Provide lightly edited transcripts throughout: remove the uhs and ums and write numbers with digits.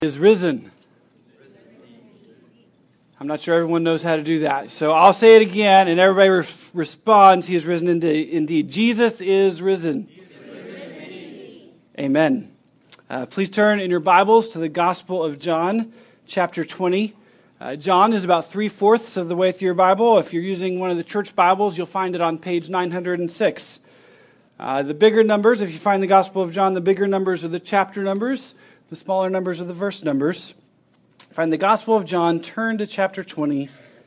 Is risen. I'm not sure everyone knows how to do that. So I'll say it again, and everybody responds, He is risen indeed. Jesus is risen. Amen. Please turn in your Bibles to the Gospel of John, chapter 20. John is about 3/4 of the way through your Bible. If you're using one of the church Bibles, you'll find it on page 906. The bigger numbers, if you find the Gospel of John, the bigger numbers are the chapter numbers. The smaller numbers are the verse numbers. Find the Gospel of John, turn to chapter 20.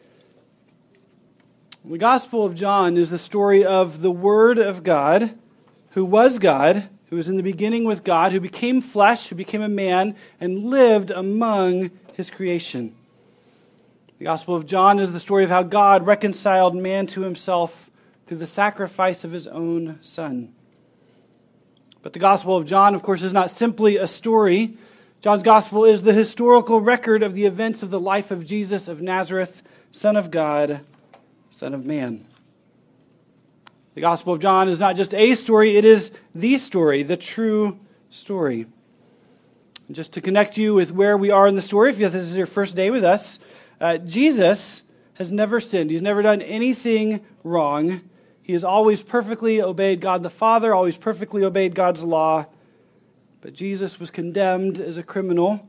The Gospel of John is the story of the Word of God, who was in the beginning with God, who became flesh, who became a man, and lived among His creation. The Gospel of John is the story of how God reconciled man to Himself through the sacrifice of His own Son. But the Gospel of John, of course, is not simply a story. John's Gospel is the historical record of the events of the life of Jesus of Nazareth, Son of God, Son of Man. The Gospel of John is not just a story, it is the story, the true story. And just to connect you with where we are in the story, if this is your first day with us, Jesus has never sinned. He's never done anything wrong. He has always perfectly obeyed God the Father, always perfectly obeyed God's law. But Jesus was condemned as a criminal,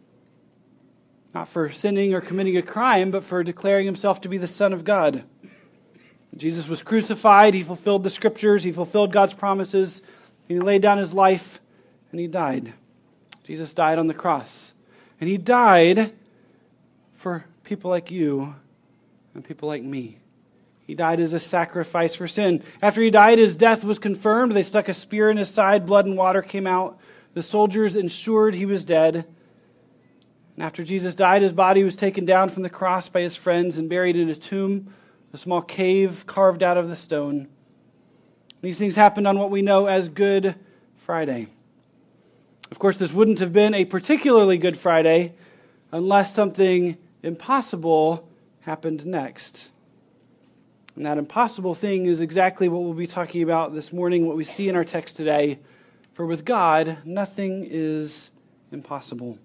not for sinning or committing a crime, but for declaring Himself to be the Son of God. Jesus was crucified. He fulfilled the Scriptures. He fulfilled God's promises. He laid down His life, and He died. Jesus died on the cross. And He died for people like you and people like me. He died as a sacrifice for sin. After He died, His death was confirmed. They stuck a spear in His side. Blood and water came out. The soldiers ensured He was dead. And after Jesus died, His body was taken down from the cross by His friends and buried in a tomb, a small cave carved out of the stone. These things happened on what we know as Good Friday. Of course, this wouldn't have been a particularly Good Friday unless something impossible happened next. And that impossible thing is exactly what we'll be talking about this morning, what we see in our text today. For with God, nothing is impossible.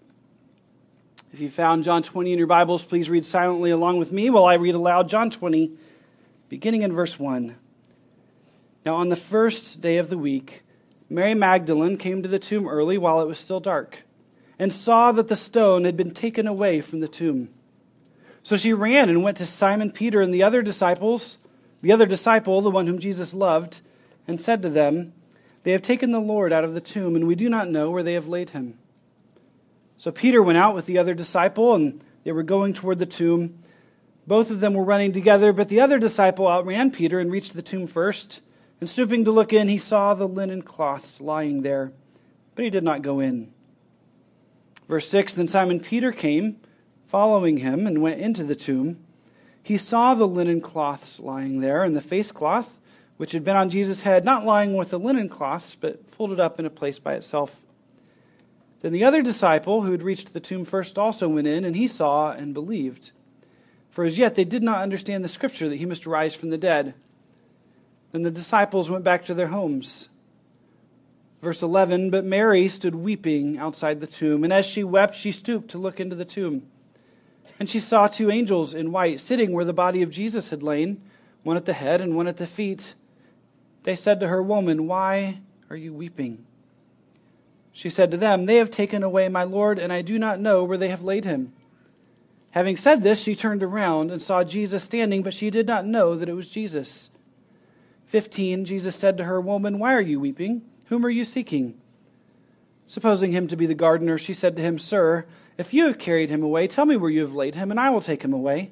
If you found John 20 in your Bibles, please read silently along with me while I read aloud John 20, beginning in verse 1. Now on the first day of the week, Mary Magdalene came to the tomb early while it was still dark, and saw that the stone had been taken away from the tomb. So she ran and went to Simon Peter and the other disciple, the one whom Jesus loved, and said to them, "They have taken the Lord out of the tomb, and we do not know where they have laid Him." So Peter went out with the other disciple, and they were going toward the tomb. Both of them were running together, but the other disciple outran Peter and reached the tomb first. And stooping to look in, he saw the linen cloths lying there, but he did not go in. Verse 6, Then Simon Peter came, following Him, and went into the tomb. He saw the linen cloths lying there, and the face cloth, which had been on Jesus' head, not lying with the linen cloths, but folded up in a place by itself. Then the other disciple, who had reached the tomb first, also went in, and he saw and believed. For as yet they did not understand the Scripture that He must rise from the dead. Then the disciples went back to their homes. Verse 11, But Mary stood weeping outside the tomb, and as she wept, she stooped to look into the tomb. And she saw two angels in white sitting where the body of Jesus had lain, one at the head and one at the feet. They said to her, "Woman, why are you weeping?" She said to them, "They have taken away my Lord, and I do not know where they have laid Him." Having said this, she turned around and saw Jesus standing, but she did not know that it was Jesus. 15, Jesus said to her, "Woman, why are you weeping? Whom are you seeking?" Supposing Him to be the gardener, she said to Him, "Sir, if you have carried Him away, tell me where you have laid Him, and I will take Him away."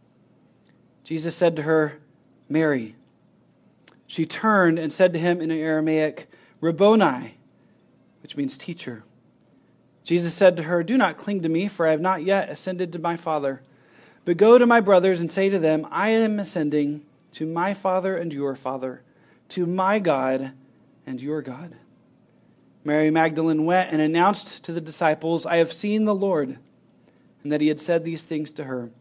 Jesus said to her, "Mary." She turned and said to Him in Aramaic, "Rabboni," which means teacher. Jesus said to her, "Do not cling to me, for I have not yet ascended to my Father. But go to my brothers and say to them, I am ascending to my Father and your Father, to my God and your God." Mary Magdalene went and announced to the disciples, "I have seen the Lord," and that He had said these things to her.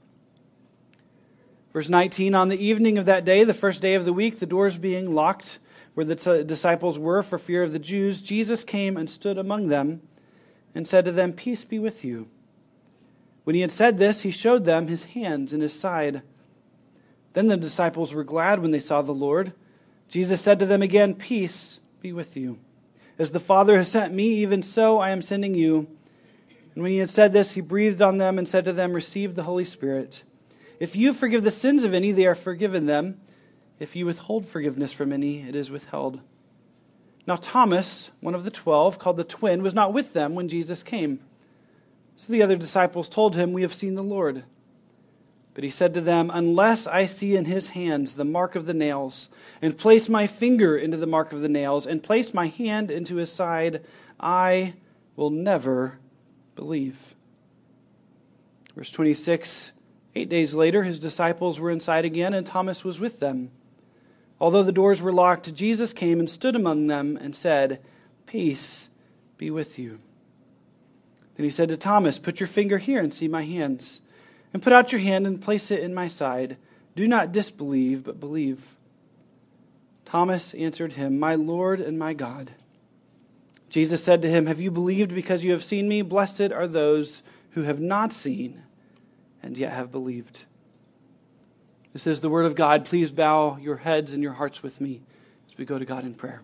Verse 19, On the evening of that day, the first day of the week, the doors being locked where the disciples were for fear of the Jews, Jesus came and stood among them and said to them, "Peace be with you." When he had said this, he showed them his hands and his side. Then the disciples were glad when they saw the Lord. Jesus said to them again, "Peace be with you. As the Father has sent me, even so I am sending you." And when he had said this, he breathed on them and said to them, "Receive the Holy Spirit. If you forgive the sins of any, they are forgiven them. If you withhold forgiveness from any, it is withheld." Now Thomas, one of the 12, called the twin, was not with them when Jesus came. So the other disciples told him, "We have seen the Lord." But he said to them, "Unless I see in his hands the mark of the nails, and place my finger into the mark of the nails, and place my hand into his side, I will never believe." Verse 26, 8 days later, his disciples were inside again, and Thomas was with them. Although the doors were locked, Jesus came and stood among them and said, "Peace be with you." Then he said to Thomas, "Put your finger here and see my hands, and put out your hand and place it in my side. Do not disbelieve, but believe." Thomas answered him, "My Lord and my God." Jesus said to him, "Have you believed because you have seen me? Blessed are those who have not seen and yet have believed." This is the word of God. Please bow your heads and your hearts with me as we go to God in prayer.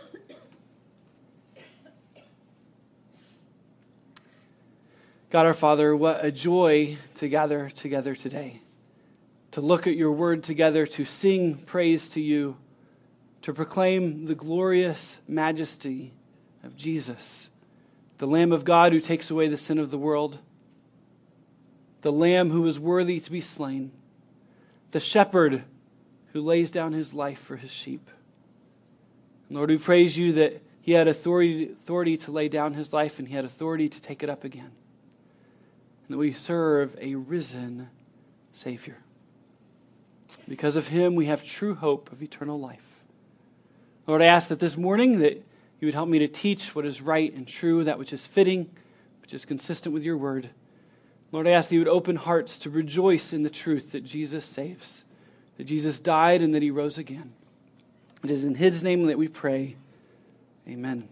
God our Father, what a joy to gather together today, to look at your word together, to sing praise to you, to proclaim the glorious majesty of Jesus, the Lamb of God who takes away the sin of the world, the Lamb who is worthy to be slain, the shepherd who lays down his life for his sheep. And Lord, we praise you that he had authority to lay down his life, and he had authority to take it up again. And that we serve a risen Savior. Because of him, we have true hope of eternal life. Lord, I ask that this morning that you would help me to teach what is right and true, that which is fitting, which is consistent with your word. Lord, I ask that you would open hearts to rejoice in the truth that Jesus saves, that Jesus died and that he rose again. It is in his name that we pray. Amen.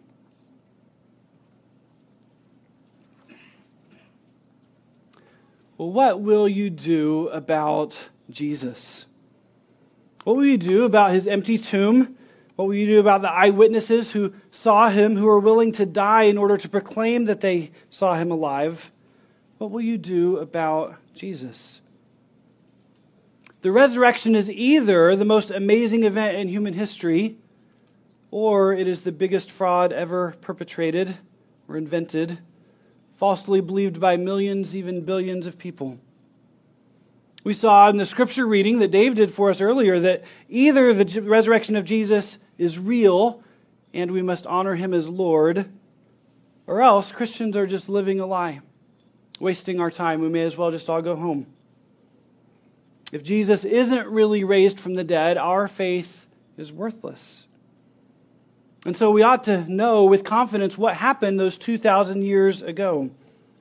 Well, what will you do about Jesus? What will you do about his empty tomb? What will you do about the eyewitnesses who saw him, who are willing to die in order to proclaim that they saw him alive? What will you do about Jesus? The resurrection is either the most amazing event in human history, or it is the biggest fraud ever perpetrated or invented, falsely believed by millions, even billions of people. We saw in the scripture reading that Dave did for us earlier that either the resurrection of Jesus is real and we must honor him as Lord, or else Christians are just living a lie, wasting our time. We may as well just all go home. If Jesus isn't really raised from the dead, our faith is worthless. And so we ought to know with confidence what happened those 2,000 years ago.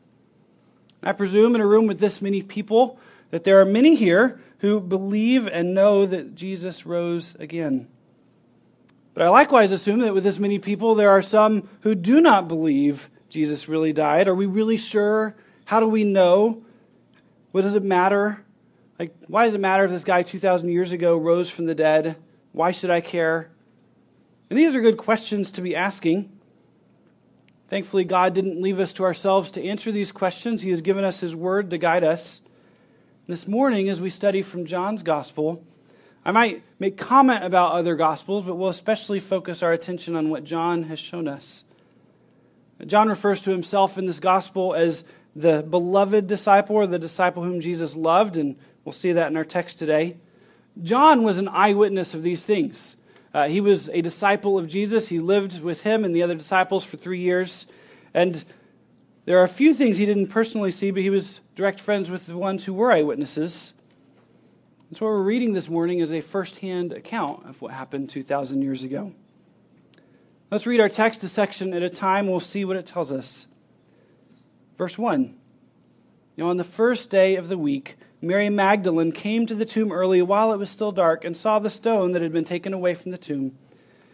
I presume in a room with this many people that there are many here who believe and know that Jesus rose again. But I likewise assume that with this many people there are some who do not believe Jesus really died. Are we really sure? How do we know? What does it matter? Why does it matter if this guy 2,000 years ago rose from the dead? Why should I care? And these are good questions to be asking. Thankfully, God didn't leave us to ourselves to answer these questions. He has given us his word to guide us. This morning, as we study from John's gospel, I might make comment about other gospels, but we'll especially focus our attention on what John has shown us. John refers to himself in this gospel as the beloved disciple, or the disciple whom Jesus loved, and we'll see that in our text today. John was an eyewitness of these things. He was a disciple of Jesus. He lived with him and the other disciples for 3 years. And there are a few things he didn't personally see, but he was direct friends with the ones who were eyewitnesses. And so what we're reading this morning is a first-hand account of what happened 2,000 years ago. Let's read our text a section at a time. We'll see what it tells us. Verse 1. Now on the first day of the week, Mary Magdalene came to the tomb early while it was still dark and saw the stone that had been taken away from the tomb.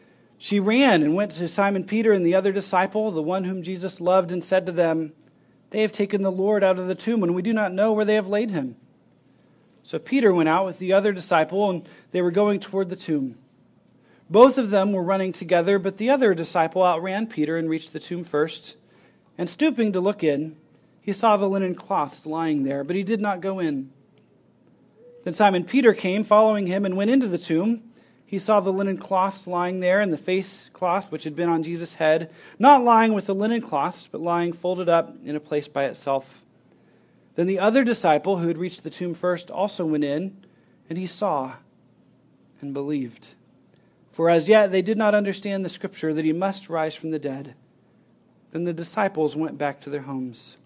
She ran and went to Simon Peter and the other disciple, the one whom Jesus loved, and said to them, "They have taken the Lord out of the tomb, and we do not know where they have laid him." So Peter went out with the other disciple, and they were going toward the tomb. Both of them were running together, but the other disciple outran Peter and reached the tomb first. And stooping to look in, he saw the linen cloths lying there, but he did not go in. Then Simon Peter came, following him, and went into the tomb. He saw the linen cloths lying there, and the face cloth which had been on Jesus' head, not lying with the linen cloths, but lying folded up in a place by itself. Then the other disciple who had reached the tomb first also went in, and he saw and believed. For as yet they did not understand the scripture that he must rise from the dead. Then the disciples went back to their homes.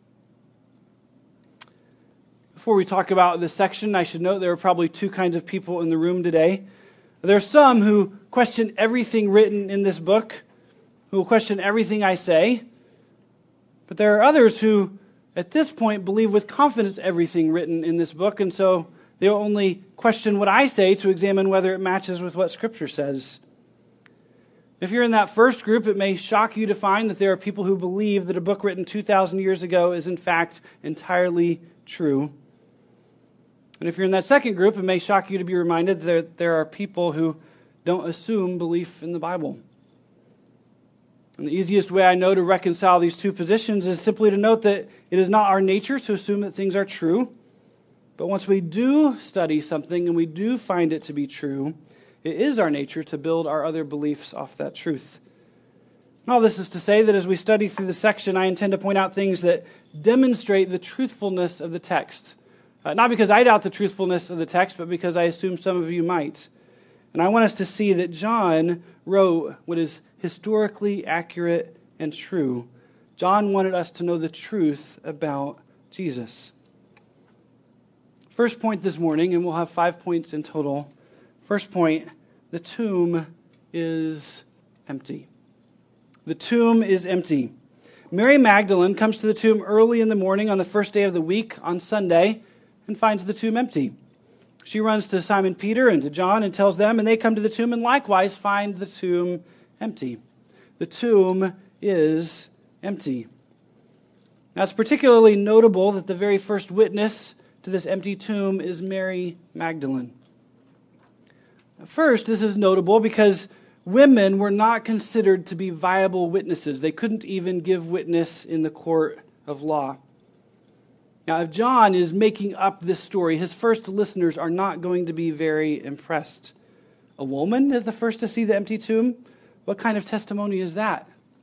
Before we talk about this section, I should note there are probably two kinds of people in the room today. There are some who question everything written in this book, who will question everything I say. But there are others who, at this point, believe with confidence everything written in this book, and so they will only question what I say to examine whether it matches with what Scripture says. If you're in that first group, it may shock you to find that there are people who believe that a book written 2,000 years ago is in fact entirely true. And if you're in that second group, it may shock you to be reminded that there are people who don't assume belief in the Bible. And the easiest way I know to reconcile these two positions is simply to note that it is not our nature to assume that things are true. But once we do study something and we do find it to be true, it is our nature to build our other beliefs off that truth. And all this is to say that as we study through the section, I intend to point out things that demonstrate the truthfulness of the text. Not because I doubt the truthfulness of the text, but because I assume some of you might. And I want us to see that John wrote what is historically accurate and true. John wanted us to know the truth about Jesus. First point this morning, and we'll have 5 points in total. First point, the tomb is empty. The tomb is empty. Mary Magdalene comes to the tomb early in the morning on the first day of the week, on Sunday, and finds the tomb empty. She runs to Simon Peter and to John and tells them, and they come to the tomb and likewise find the tomb empty. The tomb is empty. Now, it's particularly notable that the very first witness to this empty tomb is Mary Magdalene. First, this is notable because women were not considered to be viable witnesses. They couldn't even give witness in the court of law. Now, if John is making up this story, his first listeners are not going to be very impressed. A woman is the first to see the empty tomb? What kind of testimony is that?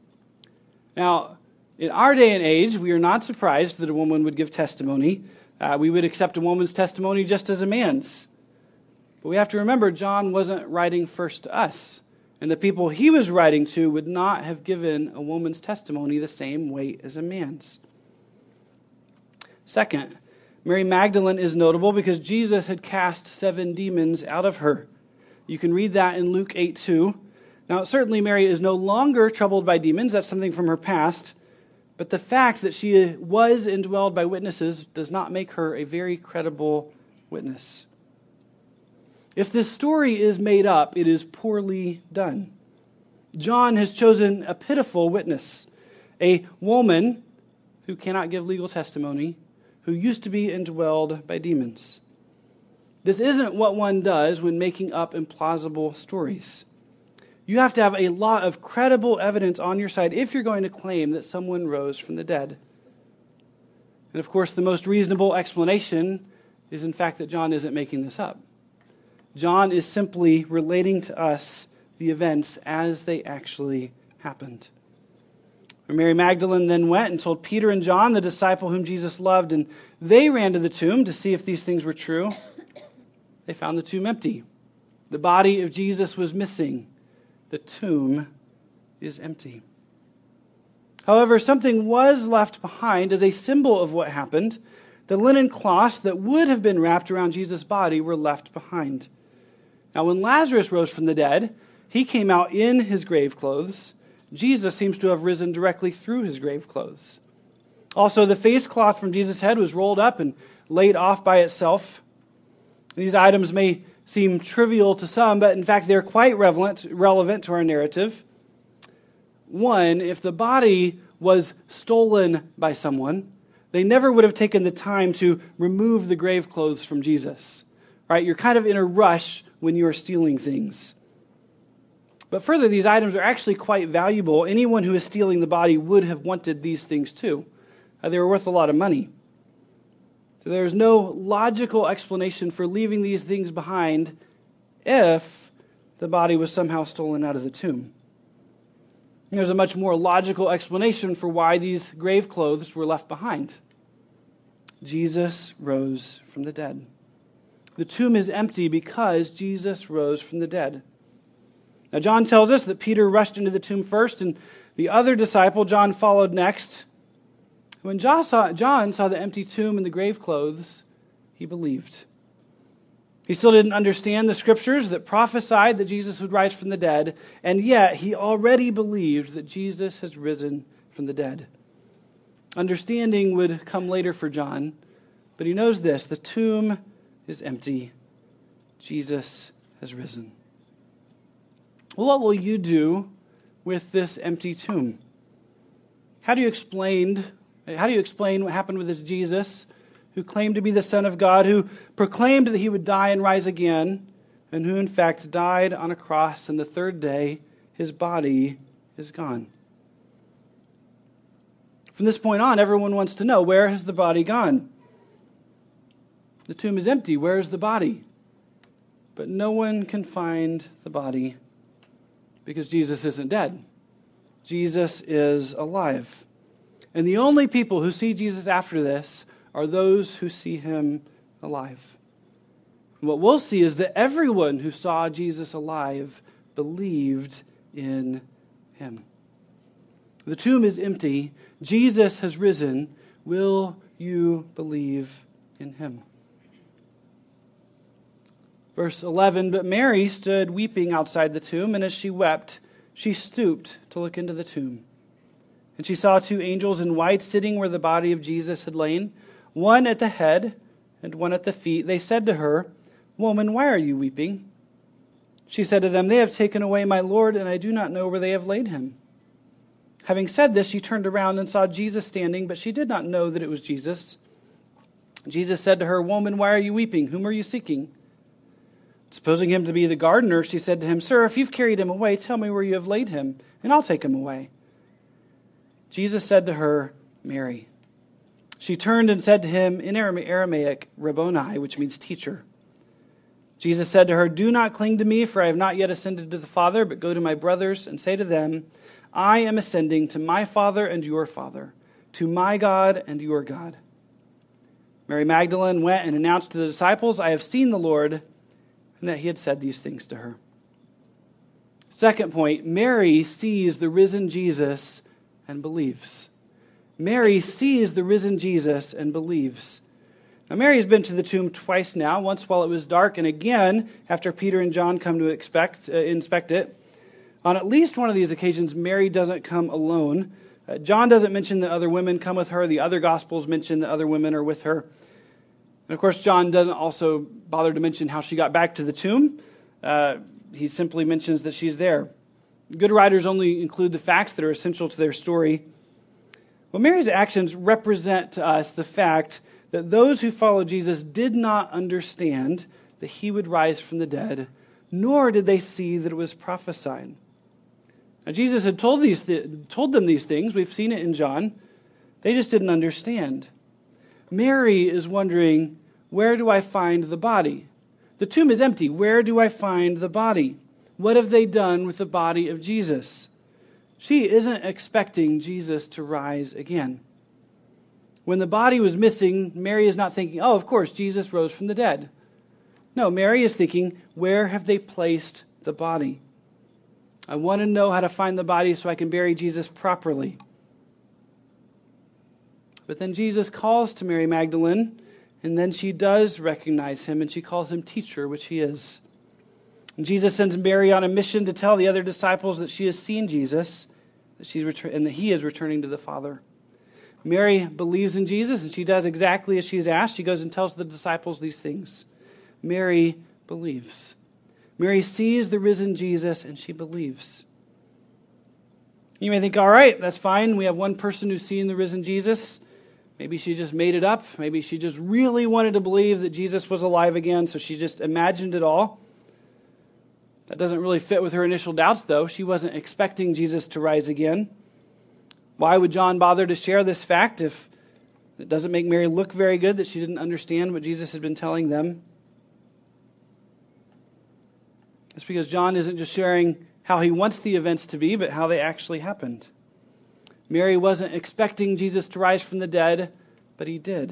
Now, in our day and age, we are not surprised that a woman would give testimony. We would accept a woman's testimony just as a man's. But we have to remember, John wasn't writing first to us. And the people he was writing to would not have given a woman's testimony the same weight as a man's. Second, Mary Magdalene is notable because Jesus had cast 7 demons out of her. You can read that in Luke 8:2. Now, certainly Mary is no longer troubled by demons. That's something from her past. But the fact that she was indwelled by witnesses does not make her a very credible witness. If this story is made up, it is poorly done. John has chosen a pitiful witness, a woman who cannot give legal testimony, who used to be indwelled by demons. This isn't what one does when making up implausible stories. You have to have a lot of credible evidence on your side if you're going to claim that someone rose from the dead. And of course, the most reasonable explanation is in fact that John isn't making this up. John is simply relating to us the events as they actually happened. Mary Magdalene then went and told Peter and John, the disciple whom Jesus loved, and they ran to the tomb to see if these things were true. They found the tomb empty. The body of Jesus was missing. The tomb is empty. However, something was left behind as a symbol of what happened. The linen cloths that would have been wrapped around Jesus' body were left behind. Now, when Lazarus rose from the dead, he came out in his grave clothes. Jesus seems to have risen directly through his grave clothes. Also, the face cloth from Jesus' head was rolled up and laid off by itself. These items may seem trivial to some, but in fact they're quite relevant to our narrative. One, if the body was stolen by someone, they never would have taken the time to remove the grave clothes from Jesus. Right? You're kind of in a rush when you are stealing things. But further, these items are actually quite valuable. Anyone who is stealing the body would have wanted these things too. They were worth a lot of money. So there's no logical explanation for leaving these things behind if the body was somehow stolen out of the tomb. And there's a much more logical explanation for why these grave clothes were left behind. Jesus rose from the dead. The tomb is empty because Jesus rose from the dead. Now, John tells us that Peter rushed into the tomb first, and the other disciple, John, followed next. When John saw the empty tomb and the grave clothes, he believed. He still didn't understand the scriptures that prophesied that Jesus would rise from the dead, and yet he already believed that Jesus has risen from the dead. Understanding would come later for John, but he knows this: the tomb is empty. Jesus has risen. Well, what will you do with this empty tomb? How do you explain what happened with this Jesus who claimed to be the Son of God, who proclaimed that he would die and rise again, and who in fact died on a cross, and the third day his body is gone? From this point on, everyone wants to know, where has the body gone? The tomb is empty. Where is the body? But no one can find the body because Jesus isn't dead. Jesus is alive. And the only people who see Jesus after this are those who see him alive. And what we'll see is that everyone who saw Jesus alive believed in him. The tomb is empty. Jesus has risen. Will you believe in him? Verse 11, but Mary stood weeping outside the tomb, and as she wept, she stooped to look into the tomb. And she saw two angels in white sitting where the body of Jesus had lain, one at the head and one at the feet. They said to her, "Woman, why are you weeping?" She said to them, "They have taken away my Lord, and I do not know where they have laid him." Having said this, she turned around and saw Jesus standing, but she did not know that it was Jesus. Jesus said to her, "Woman, why are you weeping? Whom are you seeking?" Supposing him to be the gardener, she said to him, "Sir, if you've carried him away, tell me where you have laid him, and I'll take him away." Jesus said to her, "Mary." She turned and said to him in Aramaic, "Rabboni," which means teacher. Jesus said to her, "Do not cling to me, for I have not yet ascended to the Father, but go to my brothers and say to them, I am ascending to my Father and your Father, to my God and your God." Mary Magdalene went and announced to the disciples, "I have seen the Lord," and that he had said these things to her. Second point, Mary sees the risen Jesus and believes. Mary sees the risen Jesus and believes. Now, Mary has been to the tomb twice now, once while it was dark, and again after Peter and John come to inspect it. On at least one of these occasions, Mary doesn't come alone. John doesn't mention that other women come with her. The other Gospels mention that other women are with her. And of course, John doesn't also bother to mention how she got back to the tomb. He simply mentions that she's there. Good writers only include the facts that are essential to their story. Well, Mary's actions represent to us the fact that those who followed Jesus did not understand that he would rise from the dead, nor did they see that it was prophesied. Now, Jesus had told them these things. We've seen it in John. They just didn't understand. Mary is wondering, where do I find the body? The tomb is empty. Where do I find the body? What have they done with the body of Jesus? She isn't expecting Jesus to rise again. When the body was missing, Mary is not thinking, oh, of course, Jesus rose from the dead. No, Mary is thinking, where have they placed the body? I want to know how to find the body so I can bury Jesus properly. But then Jesus calls to Mary Magdalene, and then she does recognize him, and she calls him teacher, which he is. And Jesus sends Mary on a mission to tell the other disciples that she has seen Jesus, and that he is returning to the Father. Mary believes in Jesus, and she does exactly as she is asked. She goes and tells the disciples these things. Mary believes. Mary sees the risen Jesus and she believes. You may think, all right, that's fine. We have one person who's seen the risen Jesus. Maybe she just made it up. Maybe she just really wanted to believe that Jesus was alive again, so she just imagined it all. That doesn't really fit with her initial doubts, though. She wasn't expecting Jesus to rise again. Why would John bother to share this fact if it doesn't make Mary look very good that she didn't understand what Jesus had been telling them? It's because John isn't just sharing how he wants the events to be, but how they actually happened. Mary wasn't expecting Jesus to rise from the dead, but he did.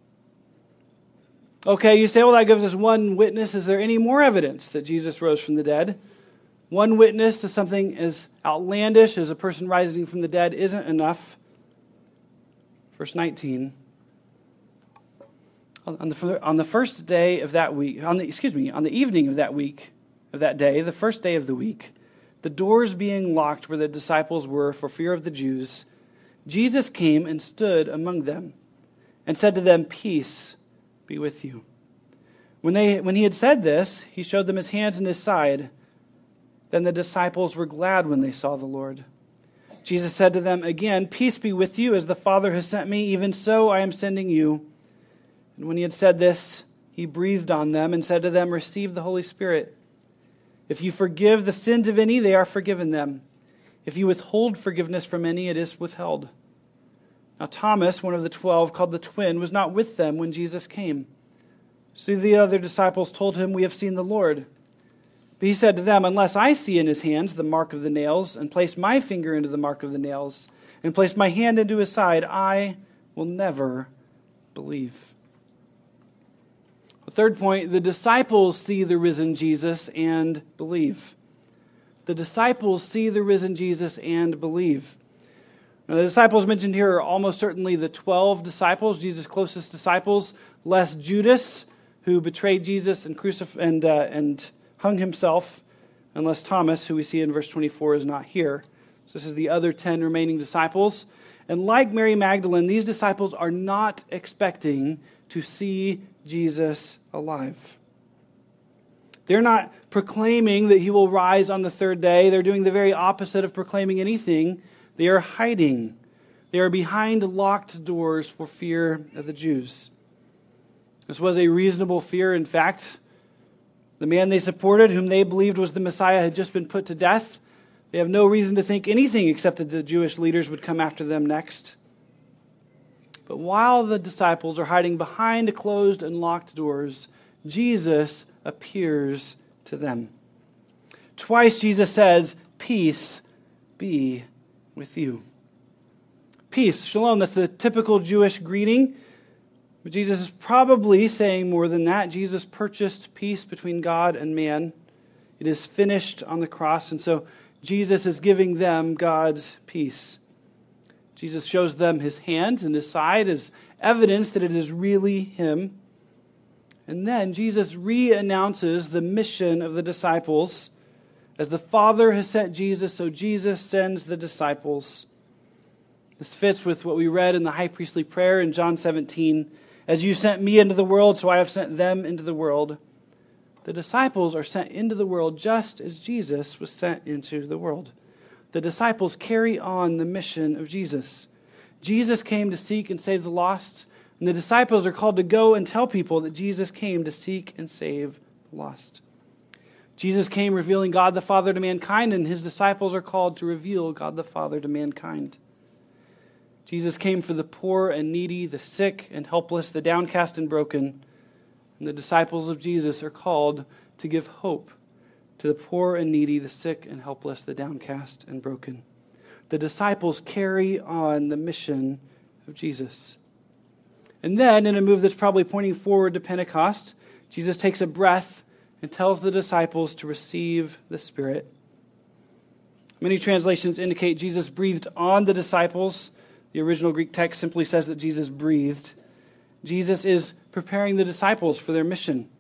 Okay, you say, well, that gives us one witness. Is there any more evidence that Jesus rose from the dead? One witness to something as outlandish as a person rising from the dead isn't enough. Verse 19. On the first day of that week, on the evening of that day, the first day of the week, the doors being locked where the disciples were for fear of the Jews, Jesus came and stood among them and said to them, "Peace be with you." When he had said this, he showed them his hands and his side. Then the disciples were glad when they saw the Lord. Jesus said to them again, "Peace be with you. As the Father has sent me, even so I am sending you." And when he had said this, he breathed on them and said to them, "Receive the Holy Spirit. If you forgive the sins of any, they are forgiven them. If you withhold forgiveness from any, it is withheld." Now Thomas, one of the 12, called the twin, was not with them when Jesus came. So the other disciples told him, "We have seen the Lord." But he said to them, "Unless I see in his hands the mark of the nails, and place my finger into the mark of the nails, and place my hand into his side, I will never believe." The third point, the disciples see the risen Jesus and believe. The disciples see the risen Jesus and believe. Now, the disciples mentioned here are almost certainly the 12 disciples, Jesus' closest disciples, less Judas, who betrayed Jesus and hung himself, and less Thomas, who we see in verse 24 is not here. So this is the other 10 remaining disciples. And like Mary Magdalene, these disciples are not expecting to see Jesus alive. They're not proclaiming that he will rise on the third day. They're doing the very opposite of proclaiming anything. They are hiding. They are behind locked doors for fear of the Jews. This was a reasonable fear. In fact, the man they supported, whom they believed was the Messiah, had just been put to death. They have no reason to think anything except that the Jewish leaders would come after them next. But while the disciples are hiding behind closed and locked doors, Jesus appears to them. Twice Jesus says, "Peace be with you." Peace, shalom, that's the typical Jewish greeting. But Jesus is probably saying more than that. Jesus purchased peace between God and man. It is finished on the cross, and so Jesus is giving them God's peace. Jesus shows them his hands and his side as evidence that it is really him. And then Jesus re-announces the mission of the disciples. As the Father has sent Jesus, so Jesus sends the disciples. This fits with what we read in the high priestly prayer in John 17. "As you sent me into the world, so I have sent them into the world." The disciples are sent into the world just as Jesus was sent into the world. The disciples carry on the mission of Jesus. Jesus came to seek and save the lost, and the disciples are called to go and tell people that Jesus came to seek and save the lost. Jesus came revealing God the Father to mankind, and his disciples are called to reveal God the Father to mankind. Jesus came for the poor and needy, the sick and helpless, the downcast and broken, and the disciples of Jesus are called to give hope to the poor and needy, the sick and helpless, the downcast and broken. The disciples carry on the mission of Jesus. And then, in a move that's probably pointing forward to Pentecost, Jesus takes a breath and tells the disciples to receive the Spirit. Many translations indicate Jesus breathed on the disciples. The original Greek text simply says that Jesus breathed. Jesus is preparing the disciples for their mission.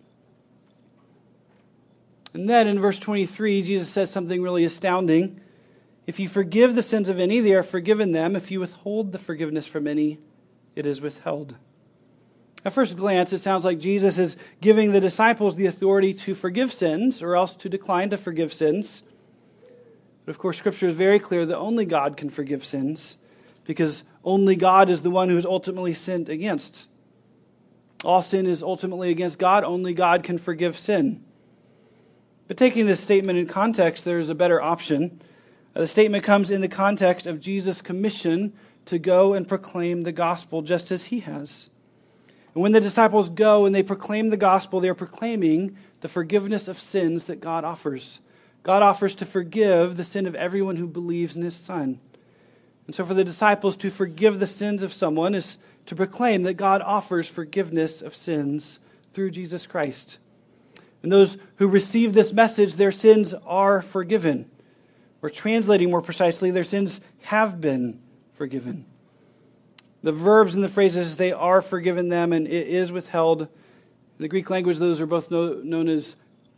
And then in verse 23, Jesus says something really astounding. "If you forgive the sins of any, they are forgiven them. If you withhold the forgiveness from any, it is withheld." At first glance, it sounds like Jesus is giving the disciples the authority to forgive sins or else to decline to forgive sins. But of course, Scripture is very clear that only God can forgive sins because only God is the one who is ultimately sinned against. All sin is ultimately against God. Only God can forgive sin. But taking this statement in context, there is a better option. The statement comes in the context of Jesus' commission to go and proclaim the gospel just as he has. And when the disciples go and they proclaim the gospel, they are proclaiming the forgiveness of sins that God offers. God offers to forgive the sin of everyone who believes in his Son. And so for the disciples to forgive the sins of someone is to proclaim that God offers forgiveness of sins through Jesus Christ. And those who receive this message, their sins are forgiven. Or translating more precisely, their sins have been forgiven. The verbs and the phrases, they are forgiven them and it is withheld. In the Greek language, those are both known as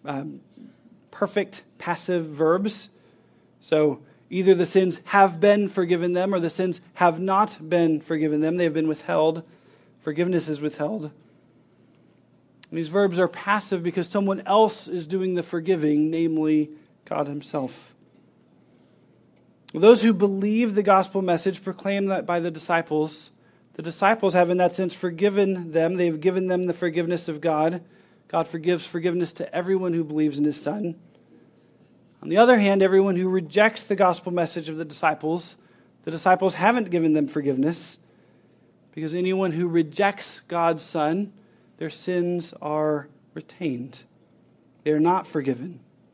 perfect passive verbs. So either the sins have been forgiven them or the sins have not been forgiven them. They have been withheld. Forgiveness is withheld. And these verbs are passive because someone else is doing the forgiving, namely God himself. Those who believe the gospel message proclaimed that by the disciples have in that sense forgiven them. They've given them the forgiveness of God. God forgives forgiveness to everyone who believes in his Son. On the other hand, everyone who rejects the gospel message of the disciples haven't given them forgiveness because anyone who rejects God's Son, their sins are retained. They are not forgiven.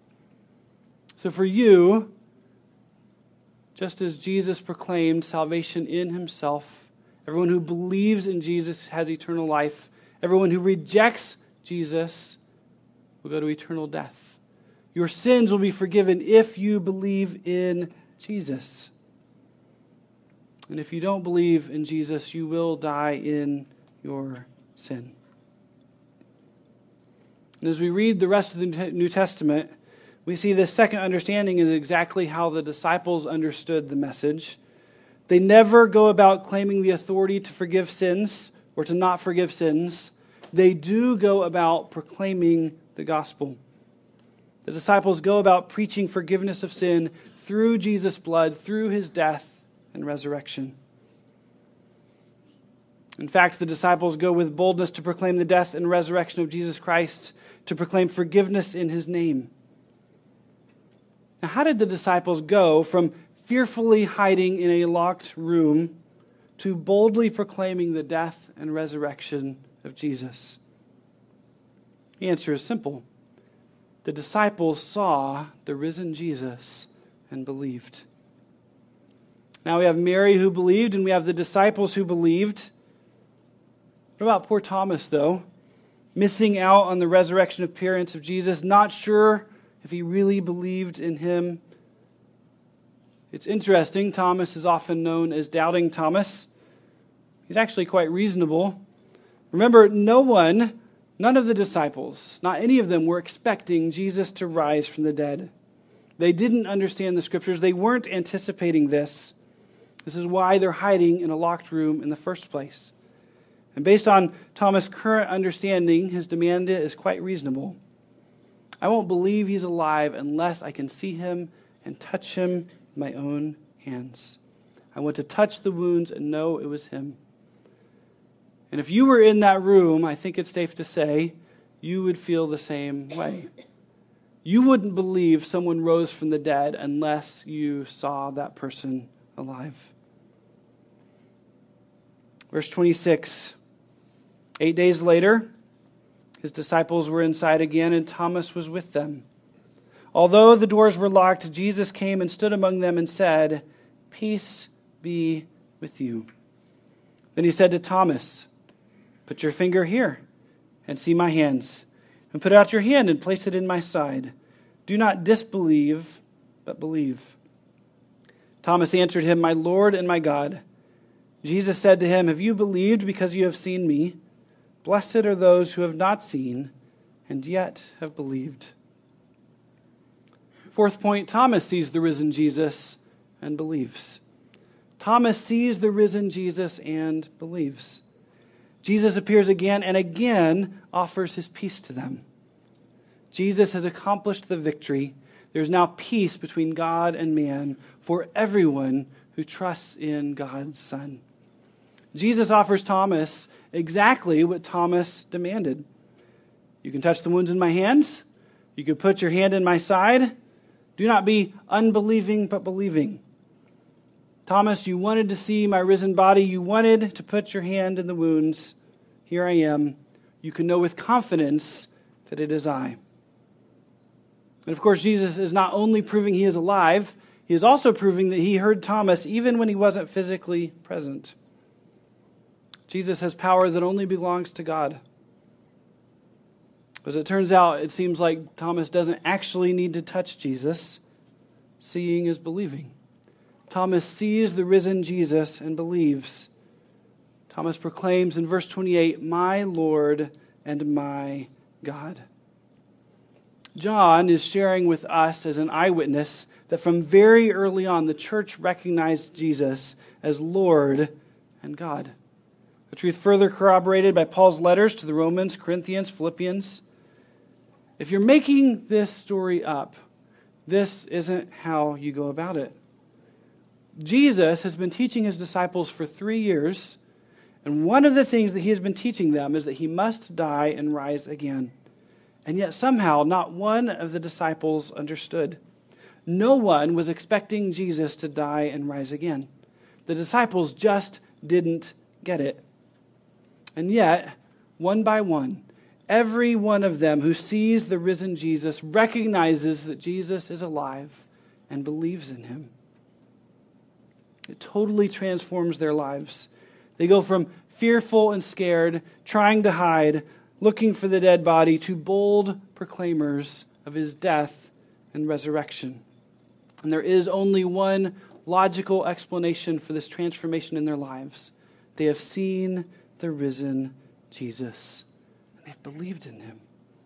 So for you, just as Jesus proclaimed salvation in himself, everyone who believes in Jesus has eternal life. Everyone who rejects Jesus will go to eternal death. Your sins will be forgiven if you believe in Jesus. And if you don't believe in Jesus, you will die in your sin. And as we read the rest of the New Testament, we see this second understanding is exactly how the disciples understood the message. They never go about claiming the authority to forgive sins or to not forgive sins. They do go about proclaiming the gospel. The disciples go about preaching forgiveness of sin through Jesus' blood, through his death and resurrection. In fact, the disciples go with boldness to proclaim the death and resurrection of Jesus Christ, to proclaim forgiveness in his name. Now, how did the disciples go from fearfully hiding in a locked room to boldly proclaiming the death and resurrection of Jesus? The answer is simple. The disciples saw the risen Jesus and believed. Now we have Mary who believed and we have the disciples who believed. What about poor Thomas, though? Missing out on the resurrection appearance of Jesus, not sure if he really believed in him. It's interesting, Thomas is often known as Doubting Thomas. He's actually quite reasonable. Remember, none of the disciples, not any of them, were expecting Jesus to rise from the dead. They didn't understand the Scriptures. They weren't anticipating this. This is why they're hiding in a locked room in the first place. And based on Thomas' current understanding, his demand is quite reasonable. I won't believe he's alive unless I can see him and touch him with my own hands. I want to touch the wounds and know it was him. And if you were in that room, I think it's safe to say, you would feel the same way. You wouldn't believe someone rose from the dead unless you saw that person alive. Verse 26, 8 days later, his disciples were inside again, and Thomas was with them. Although the doors were locked, Jesus came and stood among them and said, "Peace be with you." Then he said to Thomas, "Put your finger here and see my hands, and put out your hand and place it in my side. Do not disbelieve, but believe." Thomas answered him, "My Lord and my God." Jesus said to him, "Have you believed because you have seen me? Blessed are those who have not seen and yet have believed." Fourth point, Thomas sees the risen Jesus and believes. Thomas sees the risen Jesus and believes. Jesus appears again and again offers his peace to them. Jesus has accomplished the victory. There's now peace between God and man for everyone who trusts in God's Son. Jesus offers Thomas exactly what Thomas demanded. You can touch the wounds in my hands. You can put your hand in my side. Do not be unbelieving, but believing. Thomas, you wanted to see my risen body. You wanted to put your hand in the wounds. Here I am. You can know with confidence that it is I. And of course, Jesus is not only proving he is alive, he is also proving that he heard Thomas even when he wasn't physically present. Jesus has power that only belongs to God. As it turns out, it seems like Thomas doesn't actually need to touch Jesus. Seeing is believing. Thomas sees the risen Jesus and believes. Thomas proclaims in verse 28, "My Lord and my God." John is sharing with us as an eyewitness that from very early on, the church recognized Jesus as Lord and God. A truth further corroborated by Paul's letters to the Romans, Corinthians, Philippians. If you're making this story up, this isn't how you go about it. Jesus has been teaching his disciples for 3 years, and one of the things that he has been teaching them is that he must die and rise again. And yet somehow not one of the disciples understood. No one was expecting Jesus to die and rise again. The disciples just didn't get it. And yet, one by one, every one of them who sees the risen Jesus recognizes that Jesus is alive and believes in him. It totally transforms their lives. They go from fearful and scared, trying to hide, looking for the dead body, to bold proclaimers of his death and resurrection. And there is only one logical explanation for this transformation in their lives. They have seen the risen Jesus, and they've believed in him.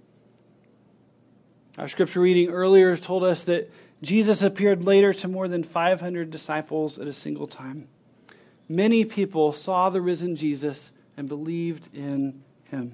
Our scripture reading earlier told us that Jesus appeared later to more than 500 disciples at a single time. Many people saw the risen Jesus and believed in him.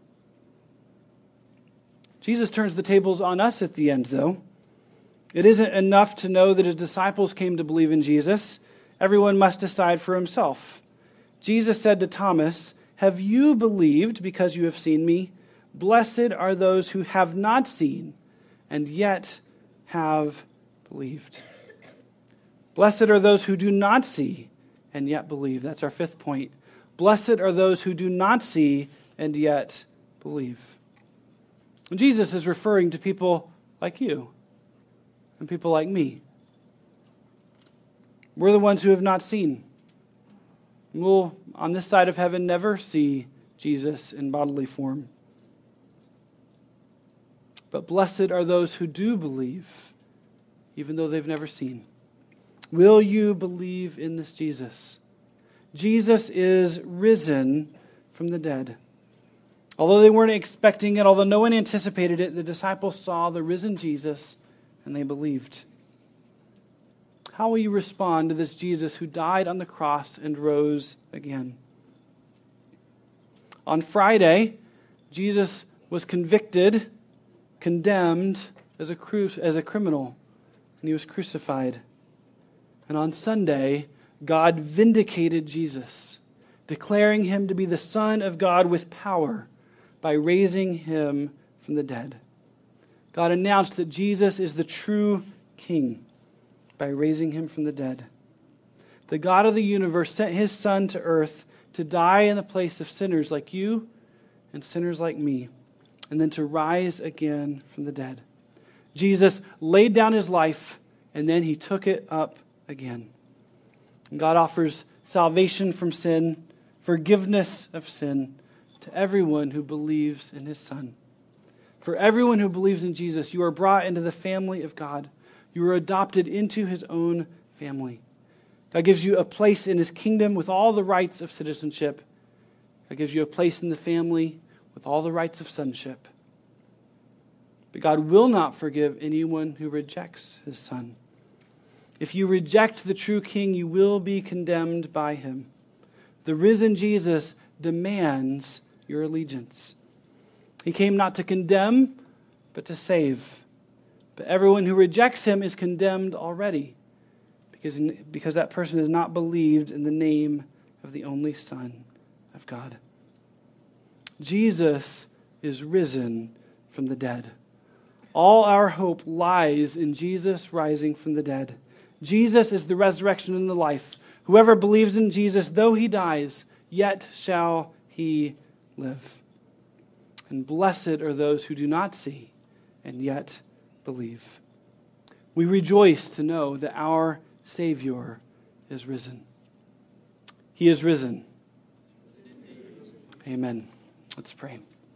Jesus turns the tables on us at the end, though. It isn't enough to know that his disciples came to believe in Jesus. Everyone must decide for himself. Jesus said to Thomas, "Have you believed because you have seen me? Blessed are those who have not seen and yet have believed." Blessed are those who do not see and yet believe. That's our fifth point. Blessed are those who do not see and yet believe. And Jesus is referring to people like you and people like me. We're the ones who have not seen. We'll, on this side of heaven, never see Jesus in bodily form. But blessed are those who do believe, even though they've never seen. Will you believe in this Jesus? Jesus is risen from the dead. Although they weren't expecting it, although no one anticipated it, the disciples saw the risen Jesus and they believed. How will you respond to this Jesus who died on the cross and rose again? On Friday, Jesus was convicted, condemned as a criminal, and he was crucified. And on Sunday, God vindicated Jesus, declaring him to be the Son of God with power by raising him from the dead. God announced that Jesus is the true King by raising him from the dead. The God of the universe sent his Son to earth to die in the place of sinners like you and sinners like me, and then to rise again from the dead. Jesus laid down his life, and then he took it up again. And God offers salvation from sin, forgiveness of sin, to everyone who believes in his Son. For everyone who believes in Jesus, you are brought into the family of God. You are adopted into his own family. God gives you a place in his kingdom with all the rights of citizenship. God gives you a place in the family with all the rights of sonship. But God will not forgive anyone who rejects his Son. If you reject the true King, you will be condemned by him. The risen Jesus demands your allegiance. He came not to condemn, but to save. But everyone who rejects him is condemned already, because that person has not believed in the name of the only Son of God. Jesus is risen from the dead. All our hope lies in Jesus rising from the dead. Jesus is the resurrection and the life. Whoever believes in Jesus, though he dies, yet shall he live. And blessed are those who do not see and yet believe. We rejoice to know that our Savior is risen. He is risen. Amen. Let's pray.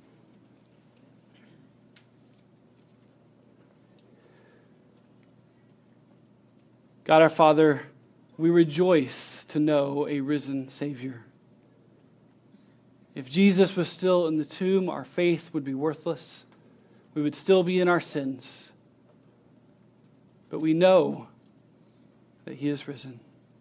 God our Father, we rejoice to know a risen Savior. If Jesus was still in the tomb, our faith would be worthless. We would still be in our sins. But we know that he is risen.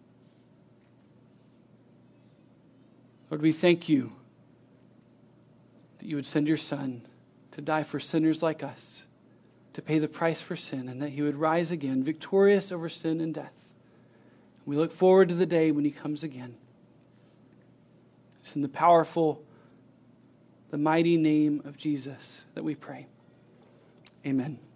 Lord, we thank you that you would send your Son to die for sinners like us, to pay the price for sin, and that he would rise again, victorious over sin and death. We look forward to the day when he comes again. It's in the powerful, the mighty name of Jesus that we pray. Amen.